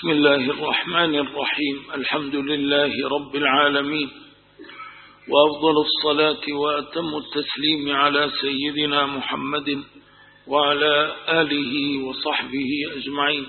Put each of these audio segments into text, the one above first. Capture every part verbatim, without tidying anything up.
بسم الله الرحمن الرحيم. الحمد لله رب العالمين، وأفضل الصلاة وأتم التسليم على سيدنا محمد وعلى آله وصحبه أجمعين.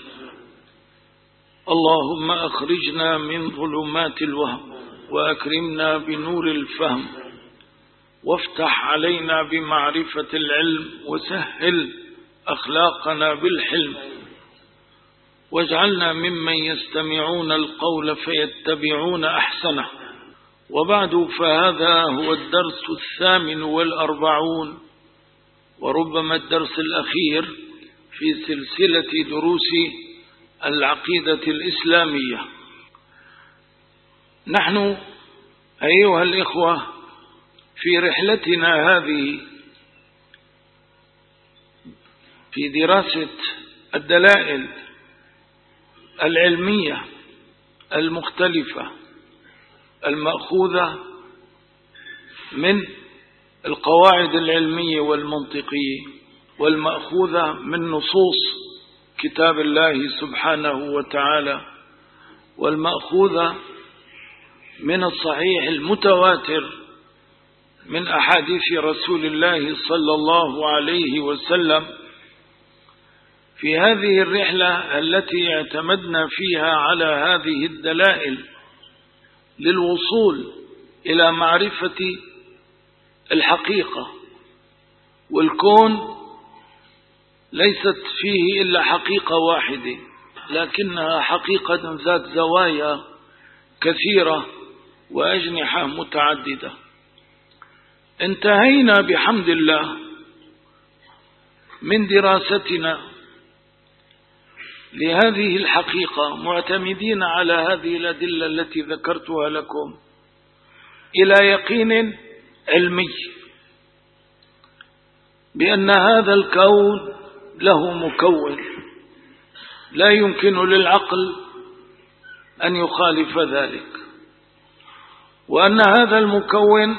اللهم أخرجنا من ظلمات الوهم وأكرمنا بنور الفهم، وافتح علينا بمعرفة العلم، وسهل أخلاقنا بالحلم، واجعلنا ممن يستمعون القول فيتبعون أحسنه. وبعد، فهذا هو الدرس الثامن والأربعون، وربما الدرس الأخير في سلسلة دروس العقيدة الإسلامية. نحن أيها الإخوة في رحلتنا هذه في دراسة الدلائل العلمية المختلفة المأخوذة من القواعد العلمية والمنطقية، والمأخوذة من نصوص كتاب الله سبحانه وتعالى، والمأخوذة من الصحيح المتواتر من أحاديث رسول الله صلى الله عليه وسلم. في هذه الرحلة التي اعتمدنا فيها على هذه الدلائل للوصول إلى معرفة الحقيقة، والكون ليست فيه إلا حقيقة واحدة، لكنها حقيقة ذات زوايا كثيرة وأجنحة متعددة. انتهينا بحمد الله من دراستنا لهذه الحقيقة، معتمدين على هذه الأدلة التي ذكرتها لكم، إلى يقين علمي بأن هذا الكون له مكون لا يمكن للعقل أن يخالف ذلك، وأن هذا المكون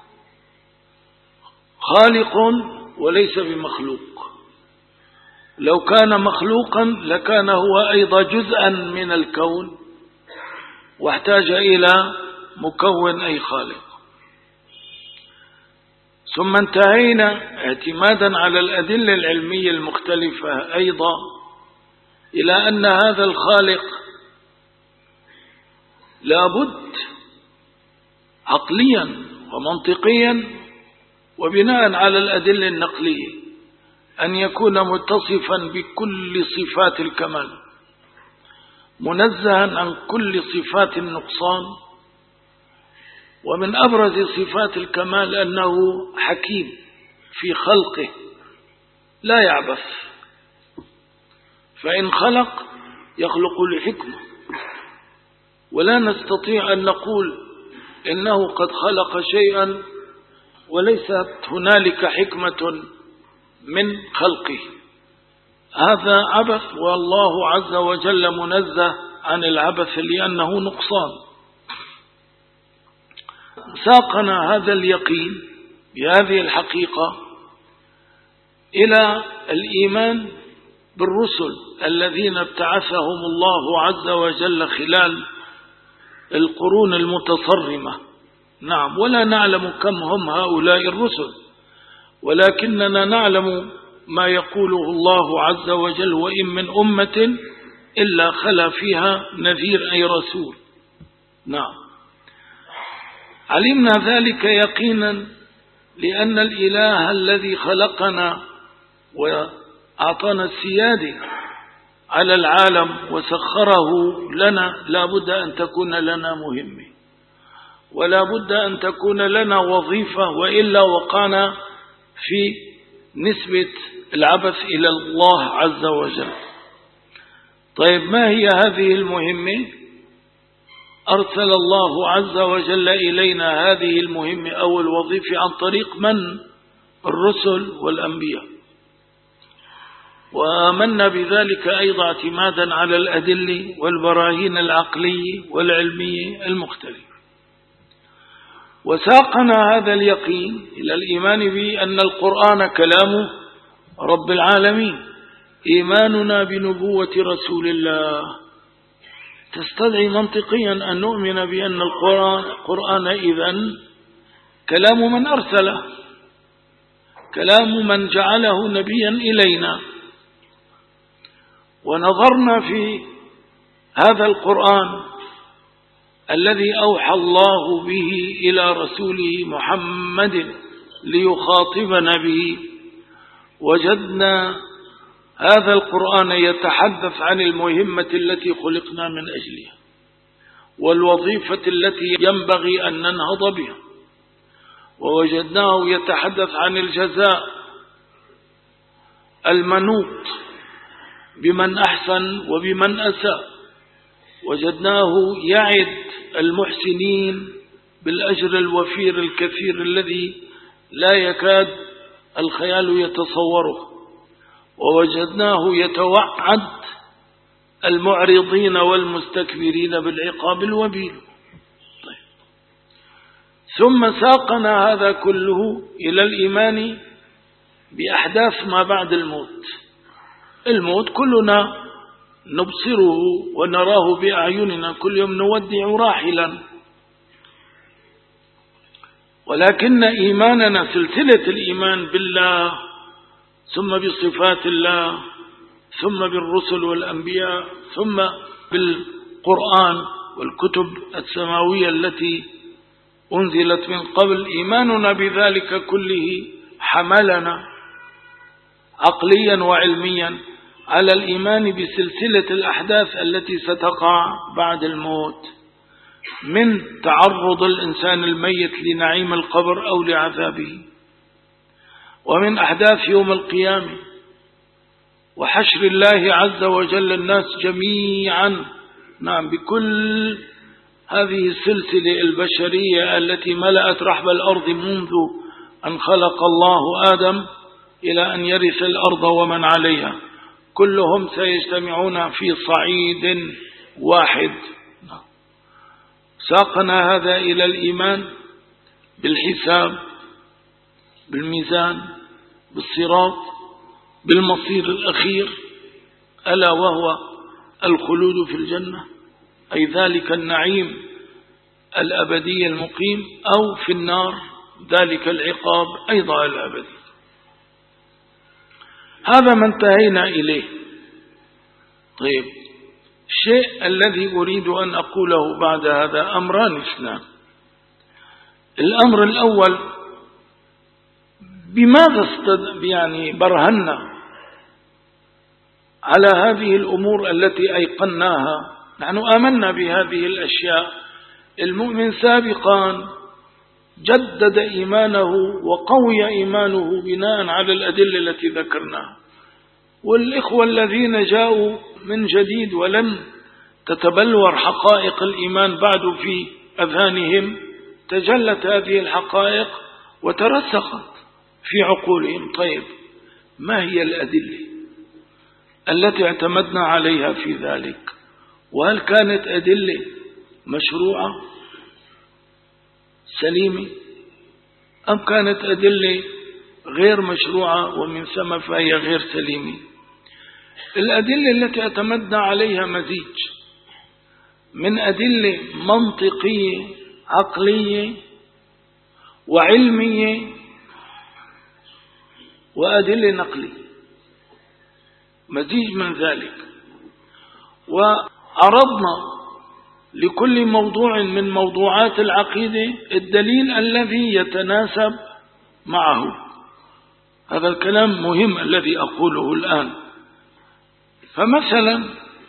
خالق وليس بمخلوق. لو كان مخلوقا لكان هو أيضا جزءا من الكون واحتاج إلى مكون أي خالق. ثم انتهينا اعتمادا على الأدلة العلمية المختلفة أيضا إلى أن هذا الخالق لابد عقليا ومنطقيا وبناء على الأدلة النقلية أن يكون متصفا بكل صفات الكمال، منزها عن كل صفات النقصان. ومن أبرز صفات الكمال أنه حكيم في خلقه لا يعبث، فإن خلق يخلق لحكمة، ولا نستطيع أن نقول إنه قد خلق شيئا وليست هنالك حكمة من خلقه. هذا عبث، والله عز وجل منزه عن العبث لأنه نقصان. ساقنا هذا اليقين بهذه الحقيقة إلى الإيمان بالرسل الذين ابتعثهم الله عز وجل خلال القرون المتصرمة. نعم، ولا نعلم كم هم هؤلاء الرسل، ولكننا نعلم ما يقوله الله عز وجل: وإن من أمة إلا خلا فيها نذير أي رسول. نعم، علمنا ذلك يقينا لأن الإله الذي خلقنا وأعطانا السيادة على العالم وسخره لنا لا بد أن تكون لنا مهمة، ولا بد أن تكون لنا وظيفة، وإلا وقعنا في نسبة العبث إلى الله عز وجل. طيب، ما هي هذه المهمة؟ أرسل الله عز وجل إلينا هذه المهمة أو الوظيفة عن طريق من؟ الرسل والأنبياء، وآمنا بذلك أيضا اعتمادا على الأدلة والبراهين العقلية والعلمية المختلفة. وساقنا هذا اليقين إلى الإيمان بأن القرآن كلام رب العالمين، إيماننا بنبوة رسول الله تستدعي منطقيا أن نؤمن بأن القرآن, القرآن إذن كلام من أرسله، كلام من جعله نبيا إلينا. ونظرنا في هذا القرآن الذي أوحى الله به إلى رسوله محمد ليخاطبنا به، وجدنا هذا القرآن يتحدث عن المهمة التي خلقنا من أجلها، والوظيفة التي ينبغي أن ننهض بها، ووجدناه يتحدث عن الجزاء المنوط بمن أحسن وبمن أساء، وجدناه يعد المحسنين بالأجر الوفير الكثير الذي لا يكاد الخيال يتصوره، ووجدناه يتوعد المعرضين والمستكبرين بالعقاب الوبيل. طيب. ثم ساقنا هذا كله إلى الإيمان بأحداث ما بعد الموت. الموت كلنا نبصره ونراه بأعيننا، كل يوم نودع راحلا، ولكن إيماننا سلسلة الإيمان بالله، ثم بصفات الله، ثم بالرسل والأنبياء، ثم بالقرآن والكتب السماوية التي أنزلت من قبل. إيماننا بذلك كله حملنا عقليا وعلميا على الإيمان بسلسلة الأحداث التي ستقع بعد الموت، من تعرض الإنسان الميت لنعيم القبر أو لعذابه، ومن أحداث يوم القيامة، وحشر الله عز وجل الناس جميعا. نعم، بكل هذه السلسلة البشرية التي ملأت رحب الأرض منذ أن خلق الله آدم إلى أن يرث الأرض ومن عليها، كلهم سيجتمعون في صعيد واحد. ساقنا هذا إلى الإيمان بالحساب، بالميزان، بالصراط، بالمصير الأخير، ألا وهو الخلود في الجنة، أي ذلك النعيم الأبدي المقيم، أو في النار ذلك العقاب أيضا الأبدي. هذا ما انتهينا إليه. طيب، الشيء الذي أريد أن أقوله بعد هذا أمران اثنان. الأمر الأول، بماذا استد... يعني برهنا على هذه الأمور التي أيقناها؟ نحن آمنا بهذه الأشياء. المؤمن سابقا جدد إيمانه وقوي إيمانه بناء على الأدلة التي ذكرناها، والإخوة الذين جاءوا من جديد ولم تتبلور حقائق الإيمان بعد في أذهانهم، تجلت هذه الحقائق وترسخت في عقولهم. طيب، ما هي الأدلة التي اعتمدنا عليها في ذلك؟ وهل كانت أدلة مشروعة سليمة، أم كانت أدلة غير مشروعة ومن ثم فهي غير سليمة؟ الأدلة التي اعتمدنا عليها مزيج من أدلة منطقية عقلية وعلمية وأدلة نقلية، مزيج من ذلك. وعرضنا لكل موضوع من موضوعات العقيدة الدليل الذي يتناسب معه. هذا الكلام مهم الذي أقوله الآن. فمثلا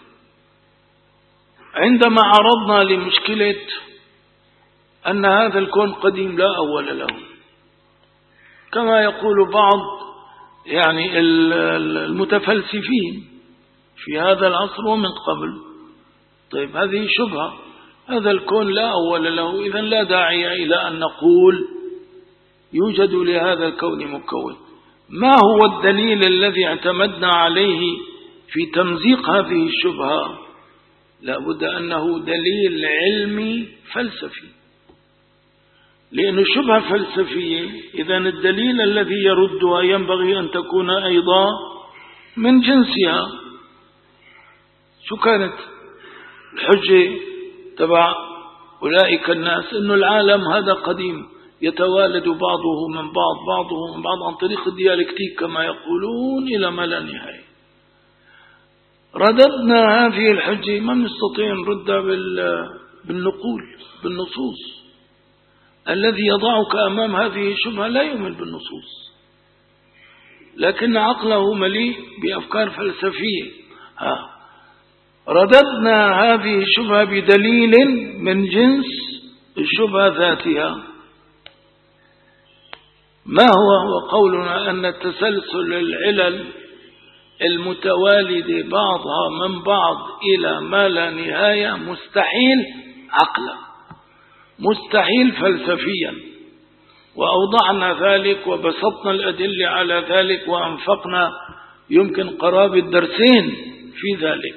عندما عرضنا لمشكلة أن هذا الكون قديم لا أول له، كما يقول بعض يعني المتفلسفين في هذا العصر ومن قبل. طيب، هذه شبهة، هذا الكون لا أول له، إذن لا داعي إلى أن نقول يوجد لهذا الكون مكون. ما هو الدليل الذي اعتمدنا عليه في تمزيق هذه الشبهة؟ لا بد أنه دليل علمي فلسفي، لأن شبهة فلسفية، إذن الدليل الذي يردها ينبغي أن تكون أيضا من جنسها. شو كانت؟ الحجة تبع أولئك الناس إنه العالم هذا قديم يتوالد بعضه من بعض بعضه من بعض عن طريق الديالكتيك كما يقولون إلى ما لا نهاية. رددنا هذه الحجة، ما نستطيع نردها بالنقول بالنصوص. الذي يضعك أمام هذه الشبهة لا يؤمن بالنصوص، لكن عقله مليء بأفكار فلسفية. ها رددنا هذه الشبهة بدليل من جنس الشبهة ذاتها. ما هو هو قولنا أن تسلسل العلل المتوالدة بعضها من بعض إلى ما لا نهاية مستحيل عقلا، مستحيل فلسفيا، وأوضعنا ذلك وبسطنا الأدلة على ذلك وأنفقنا يمكن قرابة درسين في ذلك.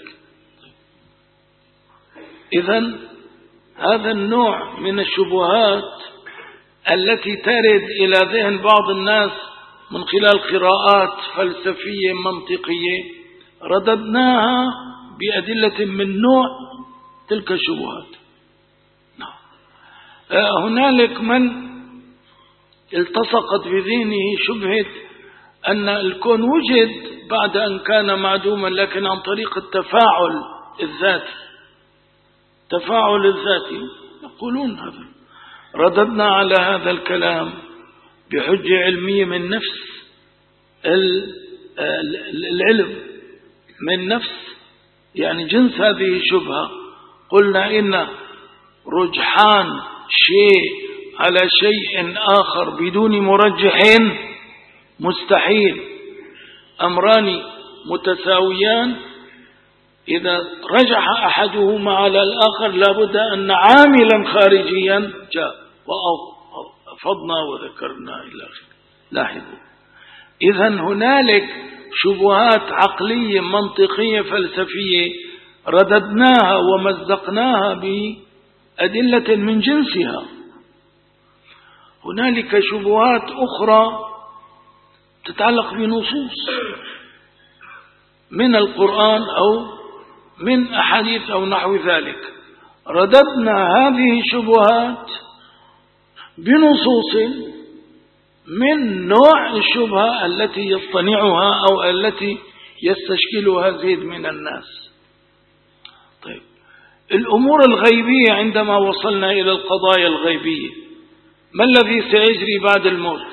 إذن هذا النوع من الشبهات التي ترد إلى ذهن بعض الناس من خلال قراءات فلسفية منطقية رددناها بأدلة من نوع تلك الشبهات. هنالك من التصقت بذهنه شبهة أن الكون وجد بعد أن كان معدوما، لكن عن طريق التفاعل الذاتي، تفاعل الذاتي يقولون هذا. رددنا على هذا الكلام بحجة علمية من نفس العلم، من نفس يعني جنس هذه الشبهة. قلنا إن رجحان شيء على شيء آخر بدون مرجح مستحيل. أمران متساويان إذا رجح أحدهما على الآخر لابد أن عاملا خارجيا جاء وأفضنا وذكرنا إلى آخره. لاحظوا، إذن هنالك شبهات عقلية منطقية فلسفية رددناها ومزقناها بأدلة من جنسها. هنالك شبهات أخرى تتعلق بنصوص من القرآن أو من أحاديث أو نحو ذلك، رددنا هذه الشبهات بنصوص من نوع الشبهة التي يصطنعها أو التي يستشكلها زيد من الناس. طيب، الأمور الغيبية عندما وصلنا إلى القضايا الغيبية، ما الذي سيجري بعد الموت؟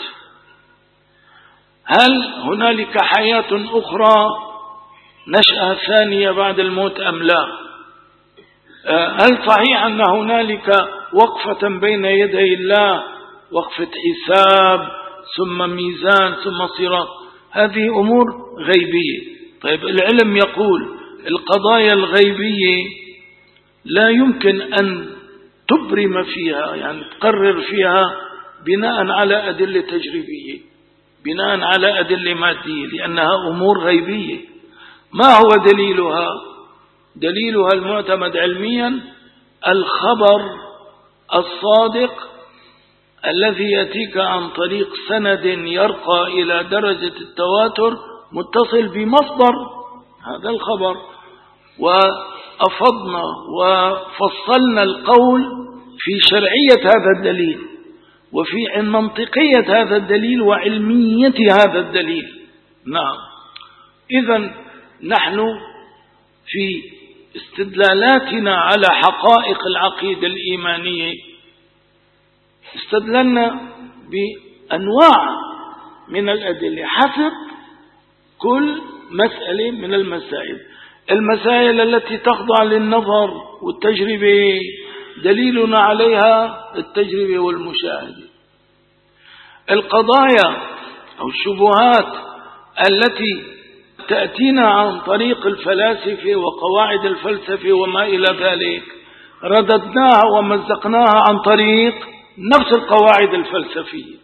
هل هنالك حياة أخرى، نشأة ثانية بعد الموت أم لا؟ هل صحيح أن هنالك وقفة بين يدي الله، وقفة حساب ثم ميزان ثم صراط؟ هذه أمور غيبية. طيب، العلم يقول القضايا الغيبية لا يمكن أن تبرم فيها، يعني تقرر فيها بناء على أدلة تجريبية، بناء على أدلة مادية، لأنها أمور غيبية. ما هو دليلها؟ دليلها المعتمد علميا الخبر الصادق الذي يأتيك عن طريق سند يرقى إلى درجة التواتر متصل بمصدر هذا الخبر. وأفضنا وفصلنا القول في شرعية هذا الدليل وفي منطقية هذا الدليل وعلمية هذا الدليل. نعم، إذن نحن في استدلالاتنا على حقائق العقيدة الإيمانية استدللنا بأنواع من الأدلة حسب كل مسألة من المسائل. المسائل التي تخضع للنظر والتجربة دليلنا عليها التجربة والمشاهدة. القضايا أو الشبهات التي تأتينا عن طريق الفلاسفة وقواعد الفلسفة وما إلى ذلك رددناها ومزقناها عن طريق نفس القواعد الفلسفية.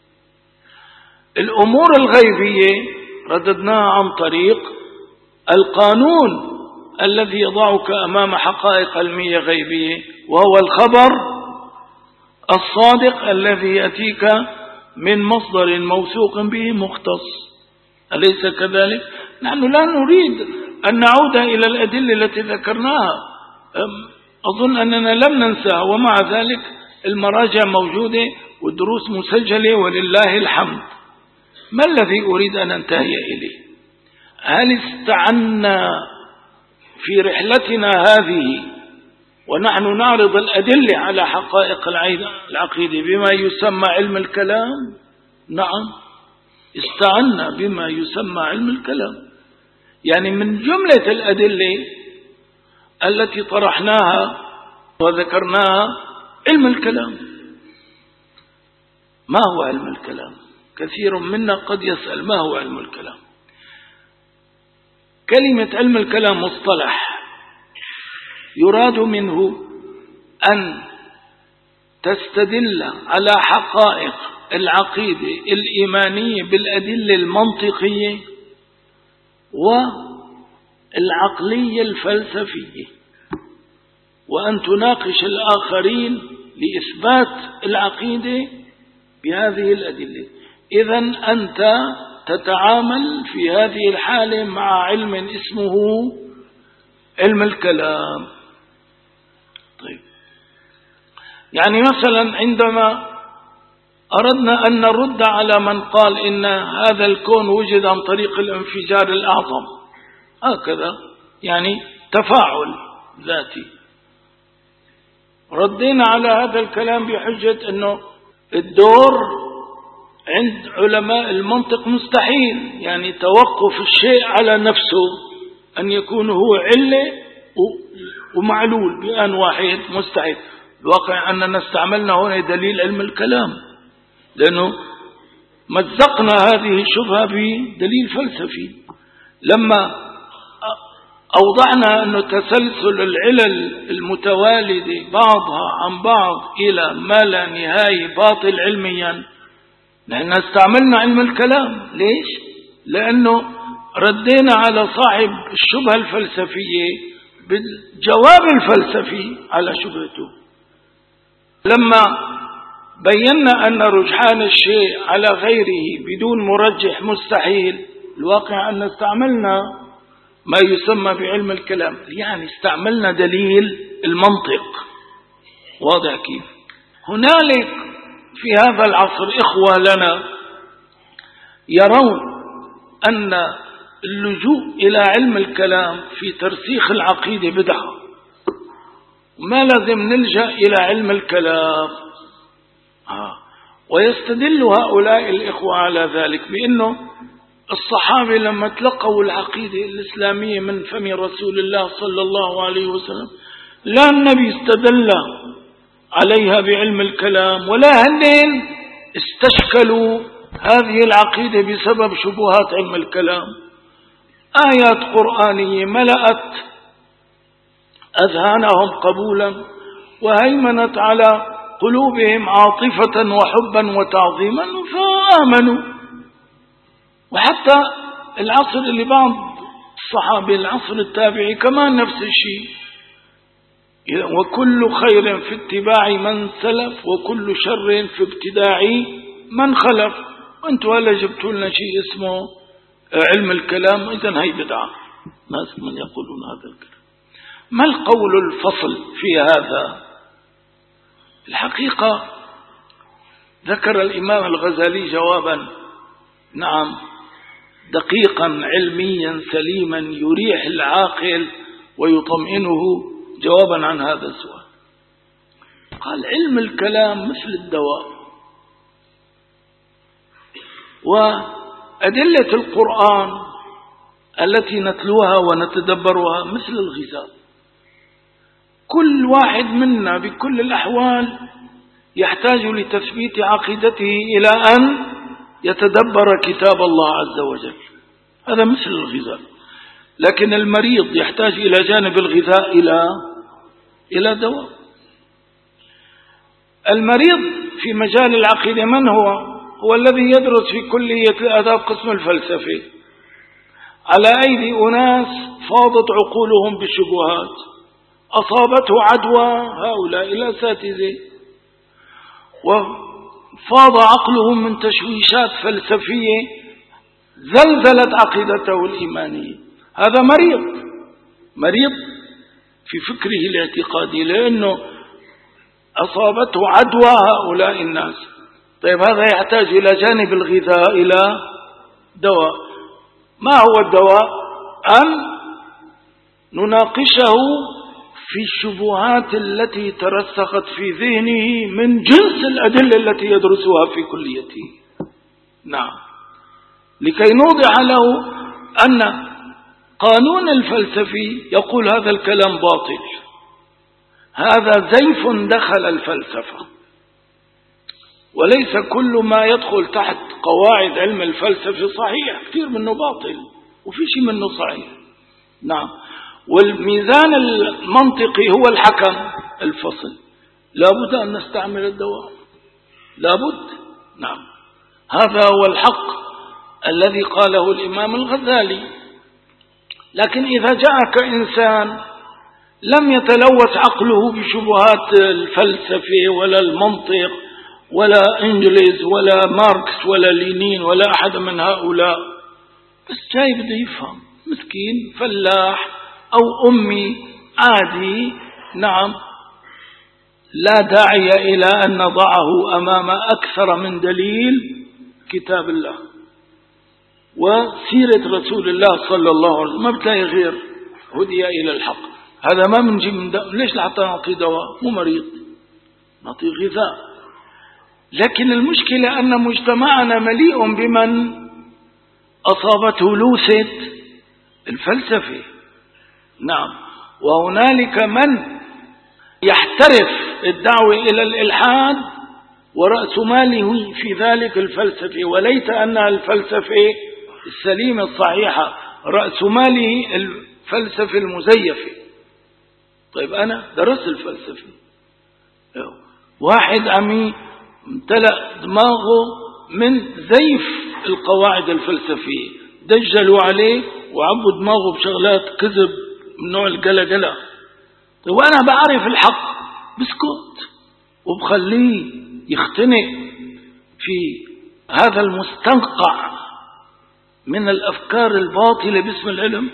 الأمور الغيبية رددناها عن طريق القانون الذي يضعك أمام حقائق علمية غيبية، وهو الخبر الصادق الذي يأتيك من مصدر موثوق به مختص. أليس كذلك؟ نحن لا نريد أن نعود إلى الأدلة التي ذكرناها، أظن أننا لم ننسى، ومع ذلك المراجع موجودة والدروس مسجلة ولله الحمد. ما الذي أريد أن أنتهي إليه؟ هل استعنا في رحلتنا هذه ونحن نعرض الأدلة على حقائق العقيدة بما يسمى علم الكلام؟ نعم، استعنا بما يسمى علم الكلام. يعني من جملة الأدلة التي طرحناها وذكرناها علم الكلام. ما هو علم الكلام؟ كثير منا قد يسأل ما هو علم الكلام. كلمة علم الكلام مصطلح يراد منه أن تستدل على حقائق العقيدة الإيمانية بالأدلة المنطقية والعقلية الفلسفية، وأن تناقش الآخرين لإثبات العقيدة بهذه الأدلة. إذن أنت تتعامل في هذه الحالة مع علم اسمه علم الكلام. طيب، يعني مثلا عندما أردنا أن نرد على من قال إن هذا الكون وجد عن طريق الانفجار الأعظم، هكذا يعني تفاعل ذاتي، ردينا على هذا الكلام بحجة أنه الدور عند علماء المنطق مستحيل، يعني توقف الشيء على نفسه أن يكون هو علة ومعلول بآن واحد مستحيل. الواقع أننا استعملنا هنا دليل علم الكلام، لأنه مزقنا هذه الشبهة بدليل فلسفي. لما أوضحنا أن تسلسل العلل المتوالدة بعضها عن بعض إلى ما لا نهاية باطل علميا، نحن استعملنا علم الكلام. ليش؟ لأنه ردينا على صاحب الشبهة الفلسفية بالجواب الفلسفي على شبهته. لما بينا أن رجحان الشيء على غيره بدون مرجح مستحيل، الواقع أن استعملنا ما يسمى بعلم الكلام، يعني استعملنا دليل المنطق. واضح كيف؟ هنالك في هذا العصر إخوة لنا يرون أن اللجوء إلى علم الكلام في ترسيخ العقيدة بدعة، ما لازم نلجأ إلى علم الكلام. آه. ويستدل هؤلاء الإخوة على ذلك بأنه الصحابة لما تلقوا العقيدة الإسلامية من فم رسول الله صلى الله عليه وسلم، لا النبي استدل عليها بعلم الكلام ولا هنين استشكلوا هذه العقيدة بسبب شبهات علم الكلام. آيات قرآنية ملأت أذهانهم قبولا وهيمنت على قلوبهم عاطفة وحبا وتعظيما فآمنوا. وحتى العصر اللي بعض الصحابة العصر التابعي كمان نفس الشيء، وكل خير في اتباع من سلف وكل شر في ابتداع من خلف. وانتوا هلا جبتوا لنا شيء اسمه علم الكلام، إذن هي بدعة. ناس من يقولون هذا الكلام. ما القول الفصل في هذا؟ الحقيقة ذكر الإمام الغزالي جوابا نعم دقيقا علميا سليما يريح العاقل ويطمئنه جوابا عن هذا السؤال. قال علم الكلام مثل الدواء، وأدلة القرآن التي نتلوها ونتدبرها مثل الغذاء. كل واحد منا بكل الأحوال يحتاج لتثبيت عقيدته إلى أن يتدبر كتاب الله عز وجل، هذا مثل الغذاء. لكن المريض يحتاج إلى جانب الغذاء إلى إلى دواء. المريض في مجال العقيدة من هو؟ هو الذي يدرس في كلية الآداب قسم الفلسفة على أيدي أناس فاضت عقولهم بالشبهات، أصابته عدوى هؤلاء الأساتذة وفاض عقلهم من تشويشات فلسفية زلزلت عقيدته الإيمانية. هذا مريض مريض في فكره الاعتقادي، لأنه أصابته عدوى هؤلاء الناس. طيب هذا يحتاج إلى جانب الغذاء إلى دواء. ما هو الدواء؟ أن نناقشه في الشبهات التي ترسخت في ذهنه من جنس الأدلة التي يدرسها في كليته. نعم، لكي نوضح له أن قانون الفلسفي يقول هذا الكلام باطل، هذا زيف دخل الفلسفة، وليس كل ما يدخل تحت قواعد علم الفلسفة صحيح، كثير منه باطل وفي شيء منه صحيح. نعم، والميزان المنطقي هو الحكم الفصل، لابد أن نستعمل الدواء، لابد. نعم، هذا هو الحق الذي قاله الإمام الغزالي. لكن إذا جاءك إنسان لم يتلوث عقله بشبهات الفلسفة ولا المنطق ولا إنجليز ولا ماركس ولا لينين ولا أحد من هؤلاء، بس جاي بده يفهم، مسكين فلاح أو أمي عادي، نعم، لا داعي إلى أن نضعه أمام أكثر من دليل كتاب الله وسيرة رسول الله صلى الله عليه وسلم، ما بتلاقي غير هدي إلى الحق. هذا ما منجي من دواء. ليش لحتى نعطي دواء؟ مو مريض، نعطي غذاء. لكن المشكلة أن مجتمعنا مليء بمن أصابته لوثة الفلسفة. نعم، وهنالك من يحترف الدعوة إلى الإلحاد ورأس ماله في ذلك الفلسفة، وليت أنها الفلسفة السليمة الصحيحة، رأس ماله الفلسفة المزيفة. طيب أنا درست الفلسفة، واحد عمي امتلأ دماغه من زيف القواعد الفلسفية، دجلوا عليه وعبوا دماغه بشغلات كذب من نوع القلقلة. طيب وأنا بعرف الحق بسكت وبخليه يختنق في هذا المستنقع من الأفكار الباطلة باسم العلم.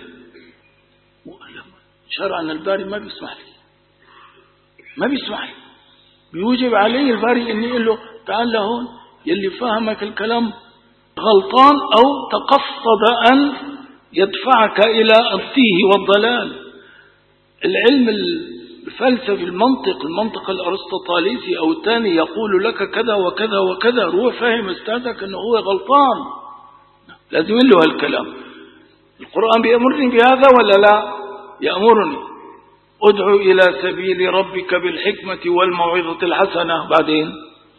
شرعا الباري ما بيسمح لي، ما بيسمح لي، بيوجب علي الباري اني اقول له تعال لهون، يلي فهمك الكلام غلطان او تقصد ان يدفعك الى التيه والضلال. العلم الفلسفي المنطق المنطق الارسطوطاليسي او الثاني يقول لك كذا وكذا وكذا، روح فهم استاذك انه هو غلطان، لازم يقول له هالكلام. القرآن بيأمرني بهذا ولا لا؟ يأمرني ادعو إلى سبيل ربك بالحكمة والموعظة الحسنة، بعدين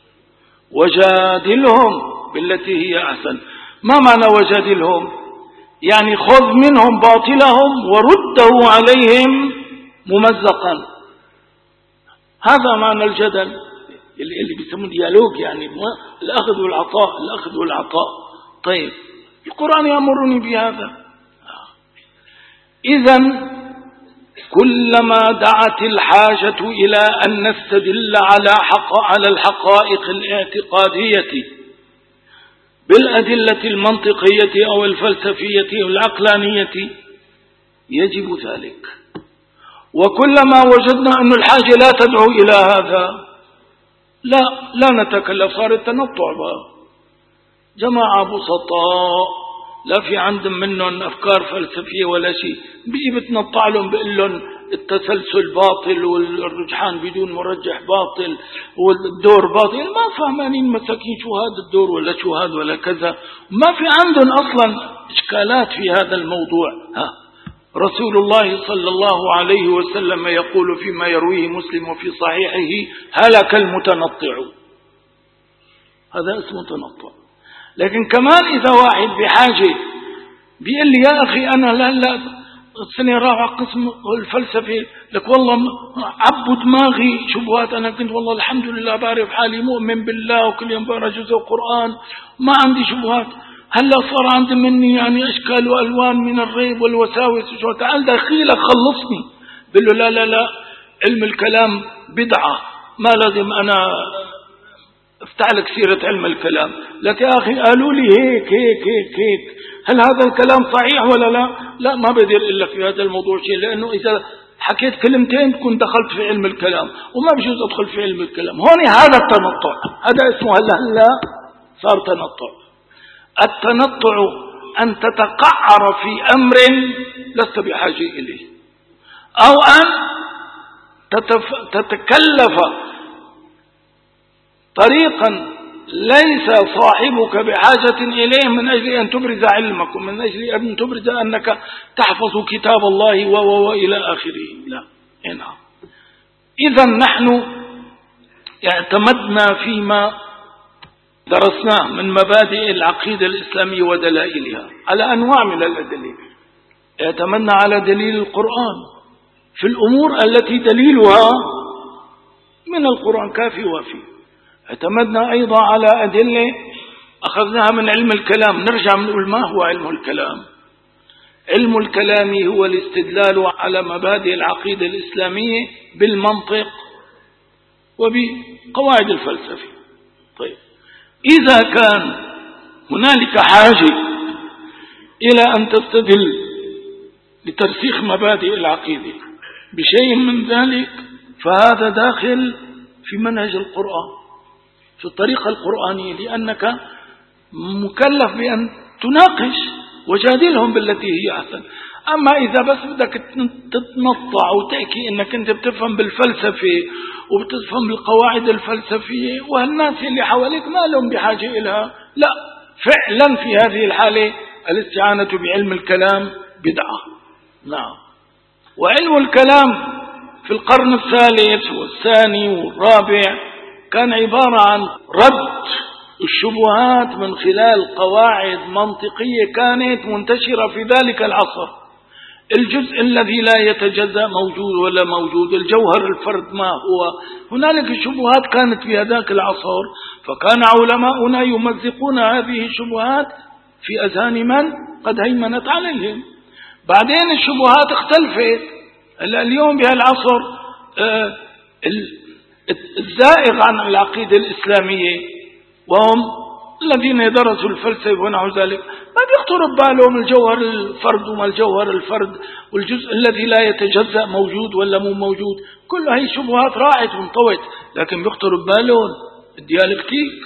وجادلهم بالتي هي أحسن. ما معنى وجادلهم؟ يعني خذ منهم باطلهم ورده عليهم ممزقا، هذا معنى الجدل اللي, اللي بيسموه ديالوج، يعني الأخذ والعطاء، الأخذ والعطاء. طيب القرآن يأمرني بهذا. إذن كلما دعت الحاجة إلى أن نستدل على حق على الحقائق الاعتقادية بالأدلة المنطقية أو الفلسفية أو العقلانية يجب ذلك. وكلما وجدنا أن الحاجة لا تدعو إلى هذا لا لا نتكلف، صار التنطع بقى. جماعة بسطاء لا في عندهم منهم أفكار فلسفية ولا شيء، بيجي بتنطع لهم بيقول لهم التسلسل باطل والرجحان بدون مرجح باطل والدور باطل. ما فهمانين مساكين شو هذا الدور ولا شو هذا ولا كذا، ما في عندهم أصلا إشكالات في هذا الموضوع. ها رسول الله صلى الله عليه وسلم يقول فيما يرويه مسلم وفي صحيحه: هلك المتنطع. هذا اسمه تنطع. لكن كمان إذا واحد بحاجة بيقول لي يا أخي أنا لا لا السنة رابعة قسم الفلسفة، لك والله عبوا دماغي شبهات، أنا كنت والله الحمد لله بعرف حالي مؤمن بالله وكل يوم بقرأ جزء قرآن ما عندي شبهات، هلا صار عندي مني يعني أشكال وألوان من الريب والوساوس، تعال دخيلك خلصني. بقول له لا لا لا علم الكلام بدعة، ما لازم أنا افتح لك سيرة علم الكلام. لك يا أخي قالوا لي هيك هيك هيك هيك، هل هذا الكلام صحيح ولا لا؟ لا ما بقدر أقول لك في هذا الموضوع شيء، لأنه إذا حكيت كلمتين تكون دخلت في علم الكلام، وما بجوز أدخل في علم الكلام. هون هذا التنطع، هذا اسمه هلا هلا صار تنطع. التنطع أن تتقعر في أمر لست بحاجة إليه، أو أن تتكلف طريقا ليس صاحبك بحاجة إليه من أجل أن تبرز علمك، ومن أجل أن تبرز أنك تحفظ كتاب الله وإلى آخره. لا، نعم. إذا نحن اعتمدنا فيما درسناه من مبادئ العقيدة الإسلامية ودلائلها على أنواع من الأدلة. اعتمدنا على دليل القرآن في الأمور التي دليلها من القرآن كافي وافي. اعتمدنا أيضا على أدلة أخذناها من علم الكلام. نرجع نقول ما هو علم الكلام؟ علم الكلام هو الاستدلال على مبادئ العقيدة الإسلامية بالمنطق وبقواعد الفلسفة. طيب، إذا كان هنالك حاجة إلى أن تستدل لترسيخ مبادئ العقيدة بشيء من ذلك، فهذا داخل في منهج القرآن، في الطريقة القرآنية، لأنك مكلف بأن تناقش وجادلهم بالتي هي أحسن. أما إذا بس بدك تتنطع وتحكي إنك أنت بتفهم بالفلسفة وبتفهم بالقواعد الفلسفية والناس اللي حواليك ما لهم بحاجة إلها، لا، فعلا في هذه الحالة الاستعانة بعلم الكلام بدعة. نعم. وعلم الكلام في القرن الثالث والثاني والرابع كان عبارة عن رد الشبهات من خلال قواعد منطقية كانت منتشرة في ذلك العصر. الجزء الذي لا يتجزأ موجود ولا موجود، الجوهر الفرد ما هو، هنالك شبهات كانت في هذاك العصر، فكان علماؤنا يمزقون هذه الشبهات في أذهان من قد هيمنت عليهم. بعدين الشبهات اختلفت. اليوم بهالعصر آه الزائغ عن العقيدة الإسلامية وهم الذين درسوا الفلسفة ونحو ذلك ما بيخطر ببالهم الجوهر الفرد وما الجوهر الفرد والجزء الذي لا يتجزأ موجود ولا مو موجود. كل هاي شبهات راحت وانطوت، لكن بيخطر ببالهم الديالكتيك،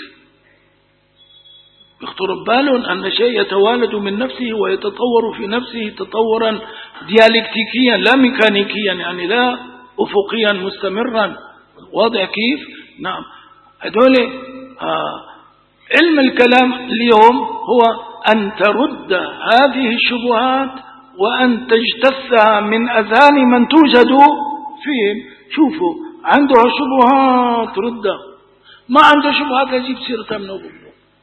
بيخطر ببالهم أن شيء يتوالد من نفسه ويتطور في نفسه تطورا ديالكتيكيا لا ميكانيكيا، يعني لا أفقيا مستمرا. واضح كيف؟ نعم. هذول آه علم الكلام اليوم هو أن ترد هذه الشبهات وأن تجتثها من أذهان من توجد فيهم. شوفوا، عنده شبهات ردها، ما عنده شبهات يجيب سيرتها من أبوه.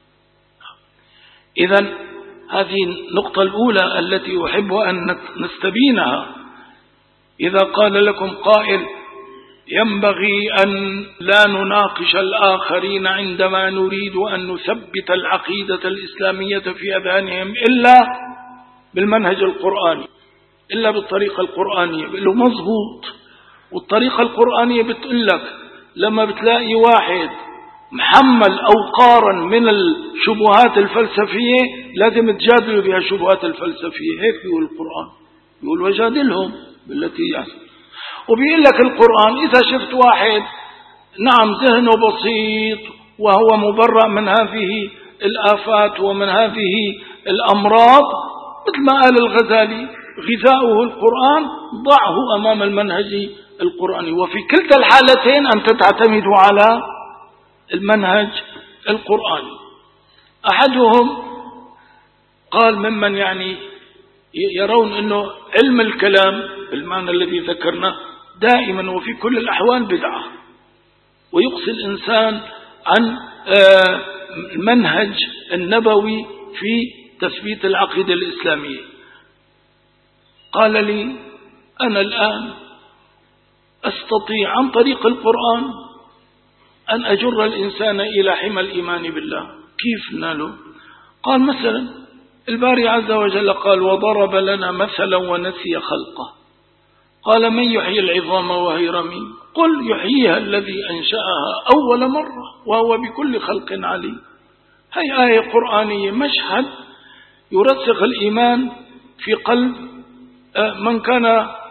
إذن هذه النقطة الأولى التي أحب أن نستبينها. إذا قال لكم قائل ينبغي أن لا نناقش الآخرين عندما نريد أن نثبت العقيدة الإسلامية في أذهانهم إلا بالمنهج القرآني، إلا بالطريقة القرآنية، له مضبوط. والطريقة القرآنية بتقول لك لما بتلاقي واحد محمل أو قارن من الشبهات الفلسفية لازم تجادلوا بها الشبهات الفلسفية. هيك بيقول القرآن، بيقول وجادلهم بالتي يحسن. وبيقول لك القرآن إذا شفت واحد نعم ذهنه بسيط وهو مبرأ من هذه الآفات ومن هذه الأمراض، مثل ما قال الغزالي غذاؤه القرآن، ضعه أمام المنهج القرآني. وفي كلتا الحالتين أنت تعتمد على المنهج القرآني. أحدهم قال ممن يعني يرون أنه علم الكلام بالمعنى الذي ذكرناه دائما وفي كل الأحوال بدعة، ويقصي الإنسان عن المنهج النبوي في تثبيت العقيدة الإسلامية. قال لي أنا الآن أستطيع عن طريق القرآن أن أجر الإنسان إلى حمى الإيمان بالله. كيف ناله؟ قال مثلا الباري عز وجل قال وضرب لنا مثلا ونسي خلقه، قال من يحيي العظام وهي رميم، قل يحييها الذي أنشأها أول مرة وهو بكل خلق عليم. هي آية قرآنية، مشهد يرسخ الإيمان في قلب من كان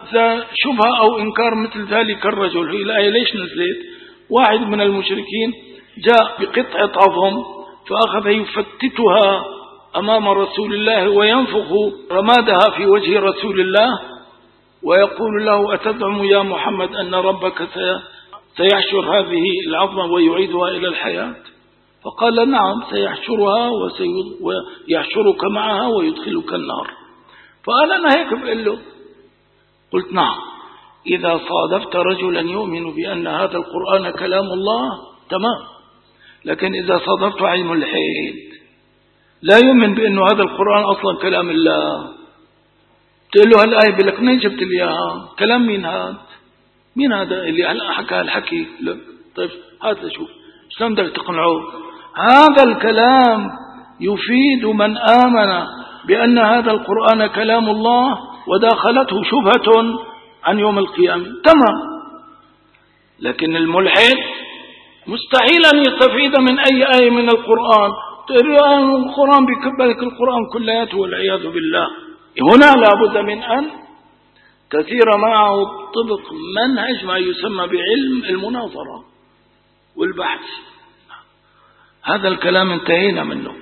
شبهة أو إنكار مثل ذلك الرجل. هي الآية ليش نزلت؟ واحد من المشركين جاء بقطعة عظم فأخذ يفتتها أمام رسول الله وينفخ رمادها في وجه رسول الله ويقول له أتزعم يا محمد أن ربك سيحشر هذه العظمة ويعيدها إلى الحياة؟ فقال نعم سيحشرها ويحشرك معها ويدخلك النار. فقال أنا هيك بقول له. قلت نعم، إذا صادفت رجلا يؤمن بأن هذا القرآن كلام الله تمام، لكن إذا صادفت علم الحيد لا يؤمن بأنه هذا القرآن أصلا كلام الله، تقول له هالآية بلك منين جبت لي إياها؟ كلام مين هذا؟ مين هذا اللي هلا حكى هالحكي لك؟ طيب هات لشوف شلون بدك تقنعه؟ هذا الكلام يفيد من آمن بأن هذا القرآن كلام الله وداخلته شبهة عن يوم القيامة تمام. لكن الملحد مستحيل أن يستفيد من أي آية من القرآن، تقول له القرآن بكبلك القرآن كلياته والعياذ بالله. هنا لابد من أن تسير معه طبق منهج ما يسمى بعلم المناظرة والبحث. هذا الكلام انتهينا منه.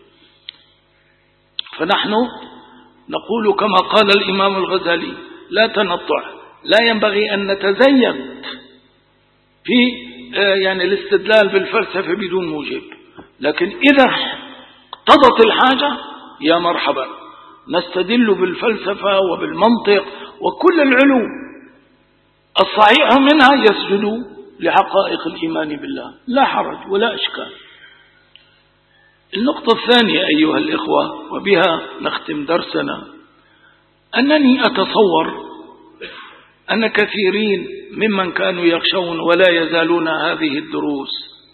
فنحن نقول كما قال الإمام الغزالي لا تنطع، لا ينبغي أن نتزيد في يعني الاستدلال بالفلسفة بدون موجب، لكن إذا اقتضت الحاجة يا مرحبا نستدل بالفلسفة وبالمنطق وكل العلوم الصحيح منها يسجد لحقائق الإيمان بالله، لا حرج ولا إشكال. النقطة الثانية أيها الإخوة وبها نختم درسنا، أنني أتصور أن كثيرين ممن كانوا يخشون ولا يزالون هذه الدروس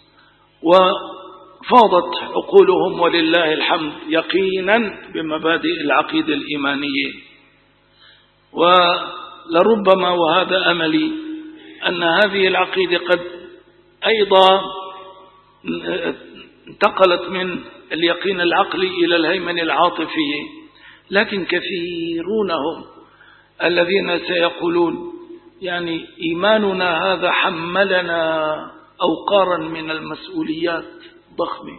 وفاضت عقولهم ولله الحمد يقينا بمبادئ العقيدة الإيمانية، ولربما وهذا أملي أن هذه العقيدة قد أيضا انتقلت من اليقين العقلي إلى الهيمنة العاطفية، لكن كثيرونهم الذين سيقولون يعني إيماننا هذا حملنا أوقارا من المسؤوليات ضخمة،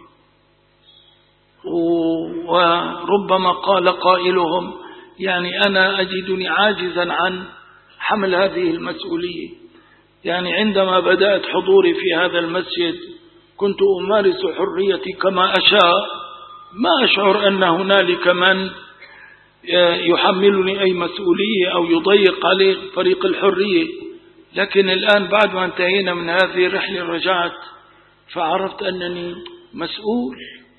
وربما قال قائلهم يعني أنا أجدني عاجزا عن حمل هذه المسؤولية. يعني عندما بدأت حضوري في هذا المسجد كنت أمارس حريتي كما أشاء، ما أشعر أن هنالك من يحملني أي مسؤولية أو يضيق علي طريق الحرية. لكن الآن بعد ما انتهينا من هذه الرحلة رجعت فعرفت أنني مسؤول،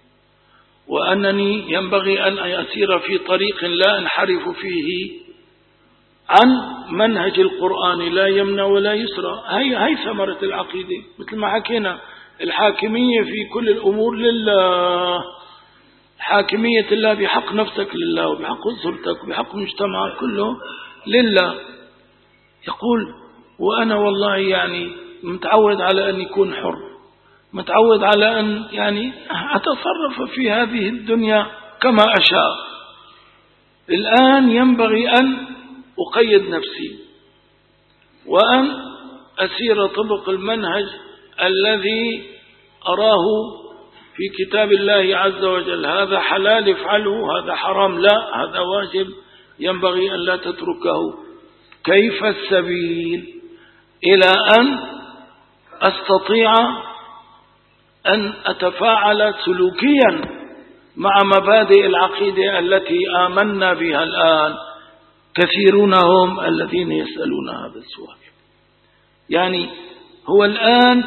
وأنني ينبغي أن أسير في طريق لا أنحرف فيه عن منهج القرآن لا يمنى ولا يسرى. هي هي ثمرة العقيدة، مثل ما حكينا الحاكمية في كل الأمور لله، حاكمية الله بحق نفسك لله وبحق أسرتك وبحق مجتمعك كله لله. يقول وأنا والله يعني متعود على أن يكون حر، متعود على أن يعني أتصرف في هذه الدنيا كما أشاء، الآن ينبغي أن أقيد نفسي وأن أسير طبق المنهج الذي أراه في كتاب الله عز وجل، هذا حلال افعله، هذا حرام لا، هذا واجب ينبغي أن لا تتركه. كيف السبيل إلى أن أستطيع أن أتفاعل سلوكيا مع مبادئ العقيدة التي آمنا بها الآن؟ كثيرون هم الذين يسألون هذا السؤال. يعني هو الآن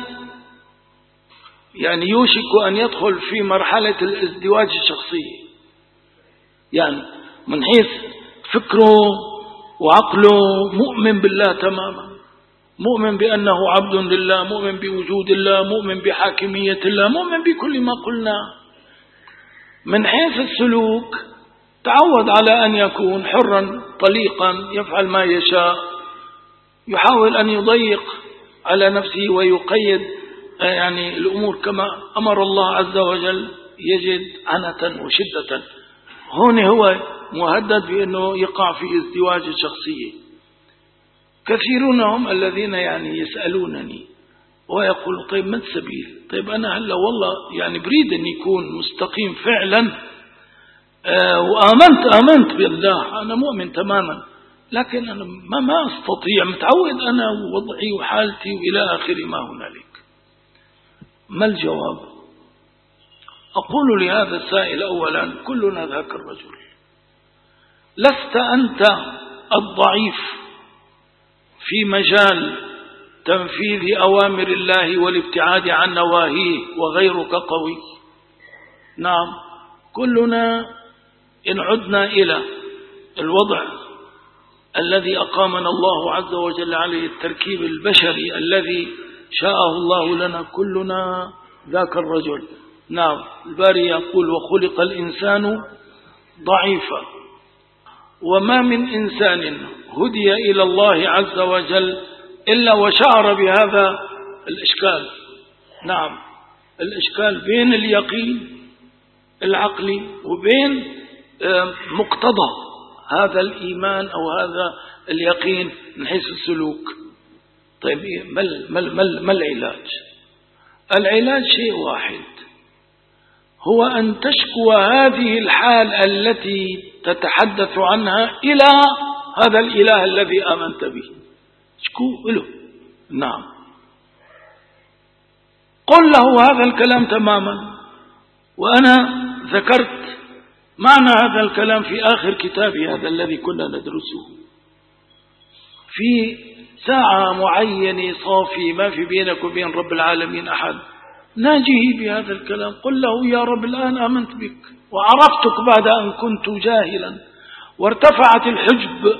يعني يوشك أن يدخل في مرحلة الازدواج الشخصي، يعني من حيث فكره وعقله مؤمن بالله تماما، مؤمن بأنه عبد لله، مؤمن بوجود الله، مؤمن بحاكمية الله، مؤمن بكل ما قلنا. من حيث السلوك تعود على أن يكون حرا طليقا يفعل ما يشاء، يحاول أن يضيق على نفسه ويقيد يعني الأمور كما أمر الله عز وجل، يجد عنة وشدة. هون هو مهدد بأنه يقع في ازدواج الشخصية. كثيرون هم الذين يعني يسألونني ويقول طيب ما السبيل؟ طيب أنا هلا والله يعني بريد أن يكون مستقيم فعلا، آه وآمنت آمنت بالله، أنا مؤمن تماما، لكن أنا ما, ما أستطيع، متعود أنا ووضعي وحالتي وإلى آخر ما هنالك. ما الجواب؟ أقول لهذا السائل أولا كلنا ذاك الرجل، لست أنت الضعيف في مجال تنفيذ أوامر الله والابتعاد عن نواهيه وغيرك قوي. نعم، كلنا إن عدنا إلى الوضع الذي أقامنا الله عز وجل عليه، التركيب البشري الذي شاءه الله لنا، كلنا ذاك الرجل. نعم، الباري يقول وخلق الإنسان ضعيفا، وما من إنسان هدي إلى الله عز وجل إلا وشعر بهذا الإشكال. نعم، الإشكال بين اليقين العقلي وبين مقتضى هذا الإيمان أو هذا اليقين من حيث السلوك. طيب ما ما ما العلاج؟ العلاج شيء واحد، هو أن تشكو هذه الحال التي تتحدث عنها إلى هذا الإله الذي آمنت به، شكو له. نعم، قل له هذا الكلام تماما، وأنا ذكرت معنى هذا الكلام في آخر كتابي هذا الذي كنا ندرسه، في ساعة معينة صافي ما في بينك وبين رب العالمين أحد، ناجيه بهذا الكلام، قل له يا رب الآن آمنت بك وعرفتك بعد أن كنت جاهلا، وارتفعت الحجب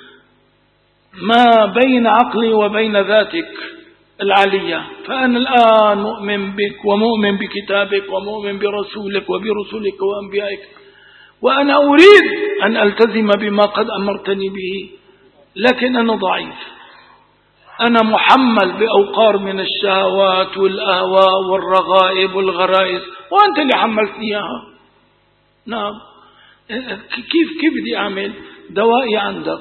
ما بين عقلي وبين ذاتك العالية، فأنا الآن مؤمن بك ومؤمن بكتابك ومؤمن برسولك وبرسولك وأنبيائك، وأنا أريد أن ألتزم بما قد أمرتني به، لكن أنا ضعيف، أنا محمل بأوقار من الشهوات والأهواء والرغائب والغرائز، وأنت اللي حملتني إياها. نعم، كيف كيف بدي أعمل؟ دوائي عندك،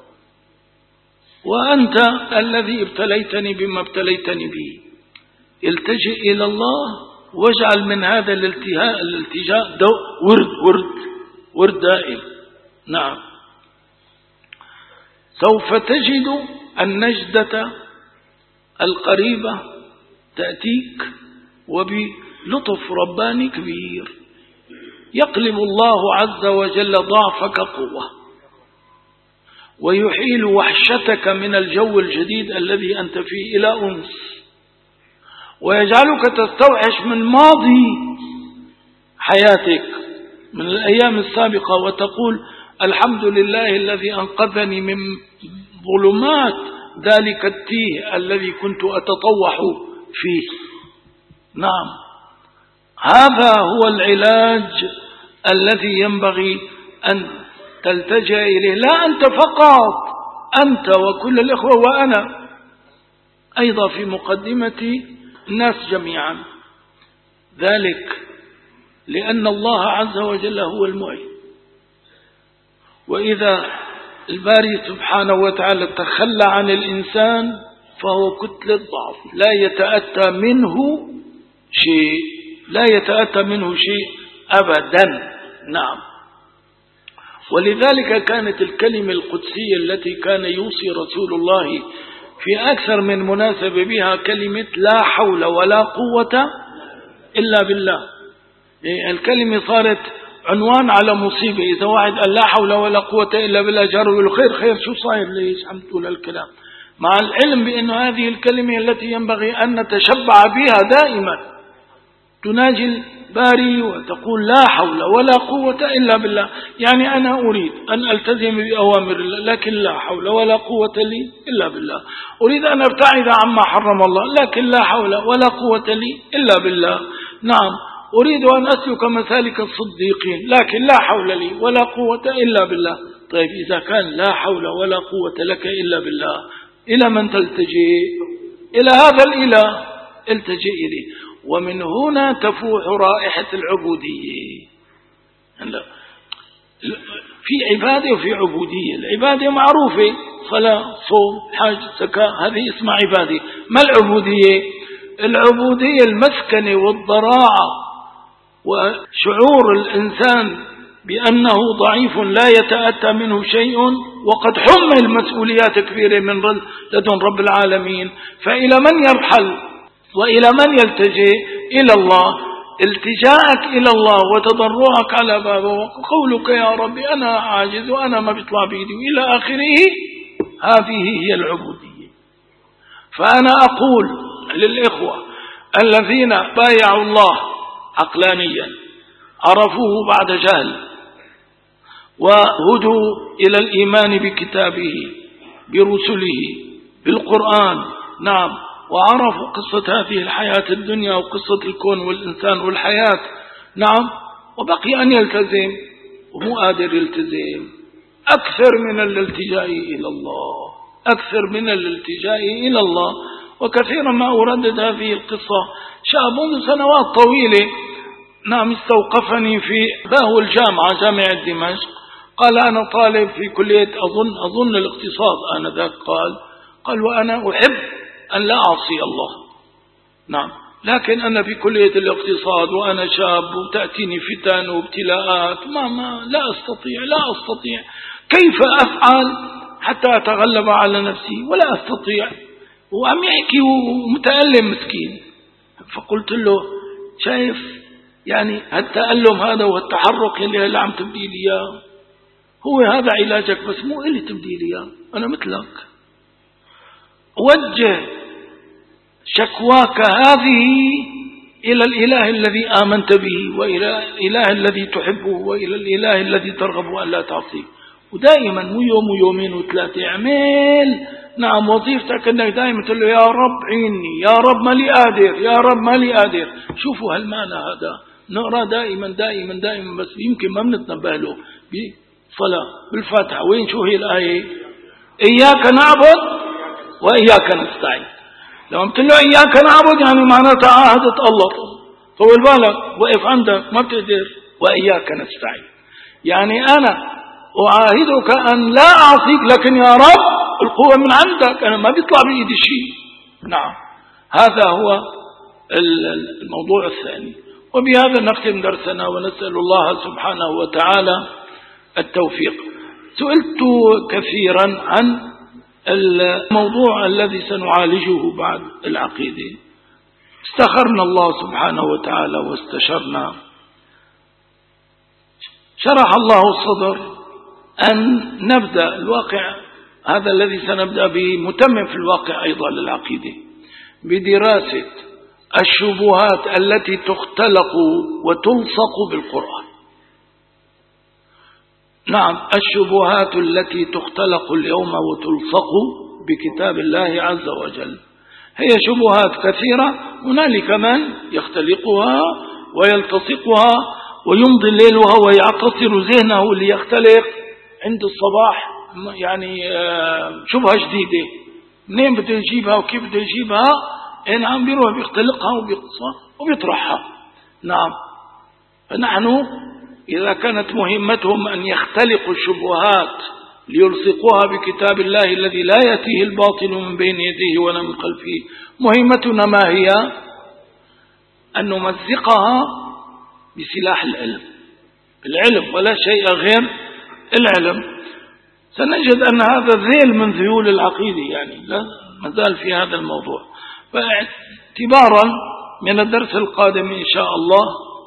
وأنت الذي ابتليتني بما ابتليتني به، التجئ إلى الله واجعل من هذا الالتهاء الالتجاء دو ورد ورد ورد دائم. نعم، سوف تجد النجدة القريبة تأتيك وبلطف رباني كبير، يقلب الله عز وجل ضعفك قوة، ويحيل وحشتك من الجو الجديد الذي أنت فيه إلى أنس، ويجعلك تستوحش من ماضي حياتك من الأيام السابقة، وتقول الحمد لله الذي أنقذني من ظلمات ذلك التيه الذي كنت أتطوح فيه. نعم، هذا هو العلاج الذي ينبغي أن تلتجأ إليه، لا أنت فقط، أنت وكل الإخوة وأنا أيضا في مقدمة الناس جميعا، ذلك لأن الله عز وجل هو المعين، وإذا الباري سبحانه وتعالى تخلى عن الإنسان فهو كتلة ضعف، لا يتأتى منه شيء، لا يتأتى منه شيء أبدا. نعم، ولذلك كانت الكلمة القدسية التي كان يوصي رسول الله في أكثر من مناسبة بها كلمة لا حول ولا قوة إلا بالله. الكلمة صارت عنوان على مصيبة، إذا واحد قال لا حول ولا قوة إلا بالله جاره يقول خير خير شو صاير ليش عم تقول الكلام، مع العلم بأن هذه الكلمة التي ينبغي أن نتشبع بها دائما، تناجي الباري وتقول لا حول ولا قوة إلا بالله، يعني أنا أريد أن ألتزم بأوامر الله لكن لا حول ولا قوة لي إلا بالله، أريد أن أبتعد عما حرم الله لكن لا حول ولا قوة لي إلا بالله. نعم، أريد أن أسلك مسالك الصديقين لكن لا حول لي ولا قوة إلا بالله. طيب إذا كان لا حول ولا قوة لك إلا بالله، إلى من تلتجئ؟ إلى هذا الإله التجئ إليه، ومن هنا تفوح رائحة العبودية. في عبادة وفي عبودية. العبادة معروفة، صلاة، صوم، حج، زكاة، هذه اسمها عبادة. ما العبودية؟ العبودية المسكنة والضراعة وشعور الإنسان بأنه ضعيف لا يتأتى منه شيء، وقد حمل مسؤوليات كبيرة من لدن رب العالمين. فإلى من يرحل وإلى من يلتجئ؟ إلى الله. التجاءك إلى الله وتضرعك على بابه وقولك يا ربي أنا عاجز وأنا ما بيطلع بيدي وإلى آخره، هذه هي العبودية. فأنا أقول للإخوة الذين بايعوا الله عقلانيا، عرفوه بعد جهل، وهدوا إلى الإيمان بكتابه برسله بالقرآن، نعم، وعرفوا قصة هذه الحياة الدنيا وقصة الكون والإنسان والحياة، نعم، وبقي أن يلتزم ومو قادر يلتزم، أكثر من الالتجاء إلى الله، أكثر من الالتجاء إلى الله. وكثيرا ما أردد هذه القصة. شاب منذ سنوات طويلة، نعم، استوقفني في باهو الجامعة، جامعة دمشق، قال أنا طالب في كلية أظن أظن الاقتصاد آنذاك، قال قال وأنا أحب أن لا أعصي الله، نعم، لكن أنا في كلية الاقتصاد وأنا شاب وتأتيني فتن وابتلاءات، ما ما لا أستطيع لا أستطيع كيف أفعل حتى أتغلب على نفسي؟ ولا أستطيع. وعم يحكي ومتألم مسكين. فقلت له شايف يعني هالتألم هذا والتحرك اللي اللي عم تبدي لي إياه هو هذا علاجك، بس مو اللي تبدي لي إياه، أنا مثلك. وجه شكواك هذه إلى الإله الذي آمنت به، وإلى الإله الذي تحبه، وإلى الإله الذي ترغب أن لا تعصيه. ودائما مو يوم ويومين وثلاثة، اعمل، نعم، وظيفتك أنك دائما تقول له يا رب عيني، يا رب ما لي قادر، يا رب ما لي قادر. شوفوا هالمعنى هذا نقرأ دائما دائما دائما، بس يمكن ما بنتنبه له. بصلاة بالفاتحة وين شو هي الآية؟ إياك نعبد وإياك نستعين. لما قلت له إياك نعبد يعني معناتها عهدة الله، طول بالك وقف عندك ما بتقدر، وإياك نستعين يعني أنا أعاهدك أن لا أعصيك، لكن يا رب القوة من عندك، أنا ما بيطلع بإيدي شيء. نعم، هذا هو الموضوع الثاني. وبهذا نختم درسنا ونسأل الله سبحانه وتعالى التوفيق. سئلت كثيرا عن الموضوع الذي سنعالجه بعد العقيدة. استخرنا الله سبحانه وتعالى واستشرنا، شرح الله الصدر أن نبدأ الواقع هذا الذي سنبدأ به متمم في الواقع أيضا للعقيدة، بدراسة الشبهات التي تختلق وتلصق بالقرآن. نعم، الشبهات التي تختلق اليوم وتلصق بكتاب الله عز وجل هي شبهات كثيرة. هنالك من يختلقها ويلتصقها ويمضي الليل وهو يعتصر ذهنه ليختلق عند الصباح يعني شبهة جديدة، منين بده يجيبها وكيف بده يجيبها، إن عم بيروح بيختلقها وبيقصها وبيطرحها. نعم، فنحن إذا كانت مهمتهم أن يختلقوا الشبهات ليلصقوها بكتاب الله الذي لا يأتيه الباطل من بين يديه ولا من خلفه، مهمتنا ما هي؟ أن نمزقها بسلاح العلم، العلم ولا شيء غير العلم. سنجد أن هذا ذيل من ذيول العقيدة، يعني لا مازال في هذا الموضوع. فاعتبارا من الدرس القادم إن شاء الله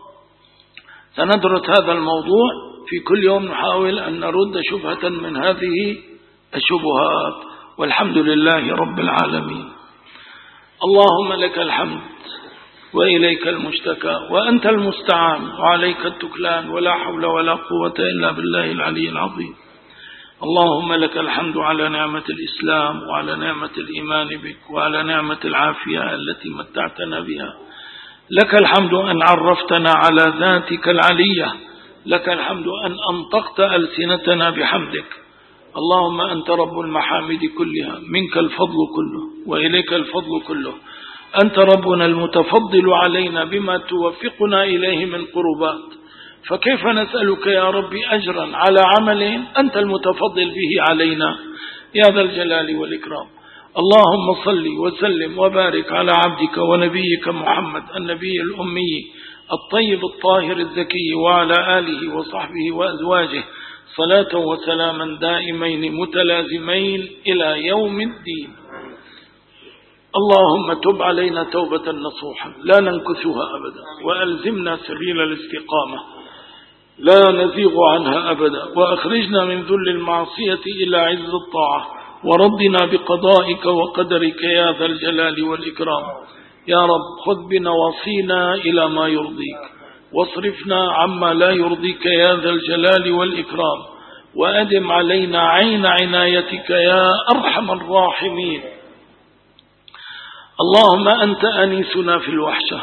سندرس هذا الموضوع، في كل يوم نحاول أن نرد شبهة من هذه الشبهات، والحمد لله رب العالمين. اللهم لك الحمد وإليك المشتكى وأنت المستعان وعليك التكلان، ولا حول ولا قوة إلا بالله العلي العظيم. اللهم لك الحمد على نعمة الإسلام وعلى نعمة الإيمان بك وعلى نعمة العافية التي متعتنا بها. لك الحمد أن عرفتنا على ذاتك العلية، لك الحمد أن أنطقت ألسنتنا بحمدك. اللهم أنت رب المحامد كلها، منك الفضل كله وإليك الفضل كله. أنت ربنا المتفضل علينا بما توفقنا إليه من قربات، فكيف نسألك يا ربي أجرا على عمل أنت المتفضل به علينا يا ذا الجلال والإكرام. اللهم صل وسلم وبارك على عبدك ونبيك محمد النبي الأمي الطيب الطاهر الزكي وعلى آله وصحبه وأزواجه صلاة وسلاما دائمين متلازمين إلى يوم الدين. اللهم تب علينا توبة نصوحا لا ننكثها أبدا، وألزمنا سبيل الاستقامة لا نزيغ عنها أبدا، وأخرجنا من ذل المعصية إلى عز الطاعة، وردنا بقضائك وقدرك يا ذا الجلال والإكرام. يا رب خذ بنواصينا إلى ما يرضيك، واصرفنا عما لا يرضيك يا ذا الجلال والإكرام، وأدم علينا عين عنايتك يا أرحم الراحمين. اللهم أنت أنيسنا في الوحشة،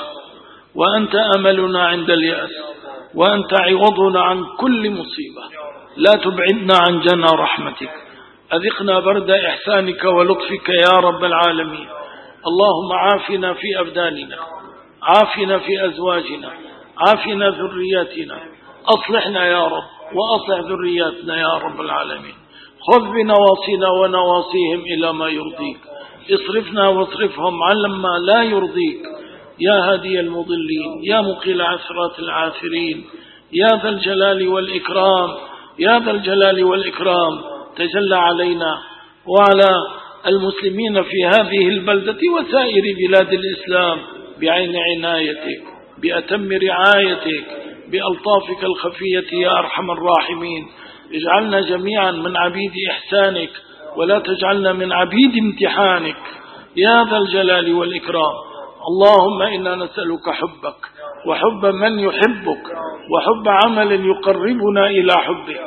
وأنت أملنا عند اليأس، وأنت عوضنا عن كل مصيبة، لا تبعدنا عن جنى رحمتك، أذقنا برد إحسانك ولطفك يا رب العالمين. اللهم عافنا في أبداننا، عافنا في أزواجنا، عافنا ذرياتنا، أصلحنا يا رب وأصلح ذرياتنا يا رب العالمين. خذ بنواصينا ونواصيهم إلى ما يرضيك، اصرفنا واصرفهم عن لما لا يرضيك يا هادي المضلين، يا مقيل عثرات العاثرين، يا ذا الجلال والإكرام، يا ذا الجلال والإكرام. تجلى علينا وعلى المسلمين في هذه البلدة وسائر بلاد الإسلام بعين عنايتك، بأتم رعايتك، بألطافك الخفية يا أرحم الراحمين. اجعلنا جميعا من عبيد إحسانك، ولا تجعلنا من عبيد امتحانك يا ذا الجلال والإكرام. اللهم إنا نسألك حبك وحب من يحبك وحب عمل يقربنا إلى حبك،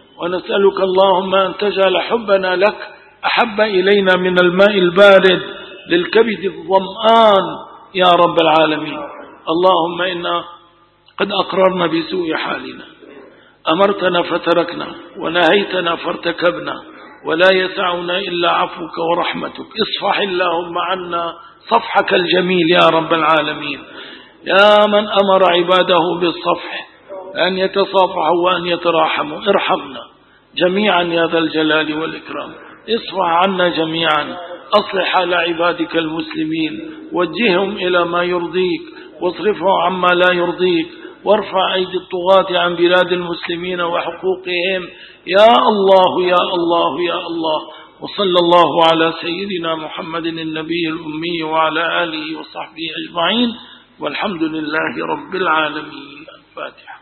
ونسألك اللهم أن تجعل حبنا لك أحب إلينا من الماء البارد للكبد الظمآن يا رب العالمين. اللهم إنا قد أقررنا بسوء حالنا، أمرتنا فتركنا، ونهيتنا فارتكبنا، ولا يسعنا إلا عفوك ورحمتك. اصفح اللهم عنا صفحك الجميل يا رب العالمين. يا من أمر عباده بالصفح أن يتصافحوا وأن يتراحموا، ارحمنا جميعا يا ذا الجلال والإكرام. اصفح عنا جميعا، أصلح على عبادك المسلمين، وجههم إلى ما يرضيك، واصرفهم عما لا يرضيك، وارفع أيدي الطغاة عن بلاد المسلمين وحقوقهم يا الله يا الله يا الله. وصلى الله على سيدنا محمد النبي الأمي وعلى آله وصحبه أجمعين، والحمد لله رب العالمين. الفاتحة.